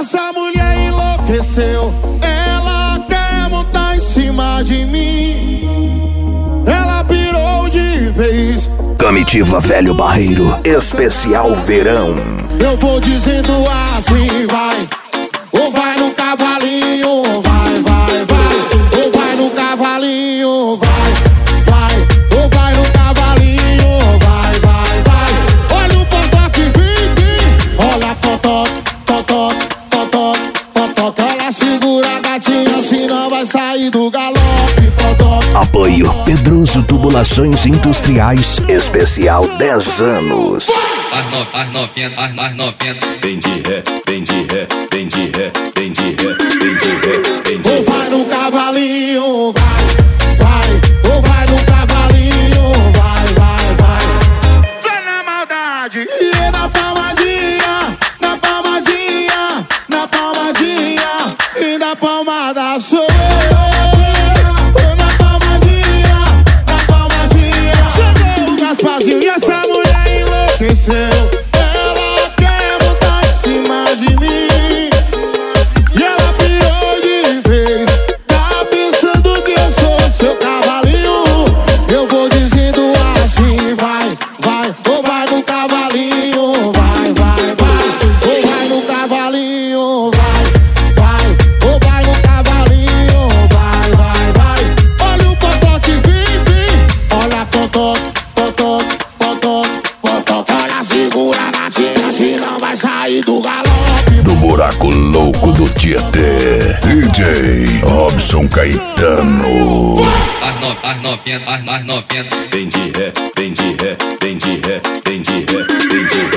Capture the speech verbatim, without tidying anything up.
Essa mulher enlouqueceu, ela quer montar em cima de mim. Ela pirou de vez. Comitiva Velho Barreiro, especial verão. Eu vou dizendo assim, vai. Ou vai no cavalinho, vai, vai, vai. Ou vai no cavalinho, vai, vai. Ou vai no cavalinho, vai, vai, vai. Olha o potó que vem, vem. Olha potó, potó, potó, potó. Ela segura a gatinha, senão vai sair do galope, potó. Apoio Pedroso Tubulações Industriais, especial dez anos. As no, as novinha, as, as novinha. Vem de ré, vem de ré, vem de ré, vem de ré, vem de ré, vem de ré. Ou vai no cavalinho, vai, vai. Ou vai no cavalinho, vai, vai, vai. Só na maldade. E é na palmadinha, na palmadinha, na palmadinha. E na palmada sou eu. Na palmadinha, na palmadinha. Chegou o Gasparzinho e essa mulher enlouqueceu. Ela quer montar em cima de mim. E ela pirou de vez. Tá pensando que eu sou seu cavalinho. Eu vou dizendo assim, vai, vai. Ou vai no cavalinho, vai, vai, vai. Ou vai no cavalinho, vai, vai. Ou vai no cavalinho, vai, vai, vai. Olha o potó que vem, vem. Olha potó, potó, potó, potó. Olha, segura a gatinha, senão vai sair do galope. Do buraco louco do Tietê, D J Robson Caetano. As no, as novinha, as, as novinha. Vem de ré, vem de ré, vem de ré, vem de ré, vem de ré.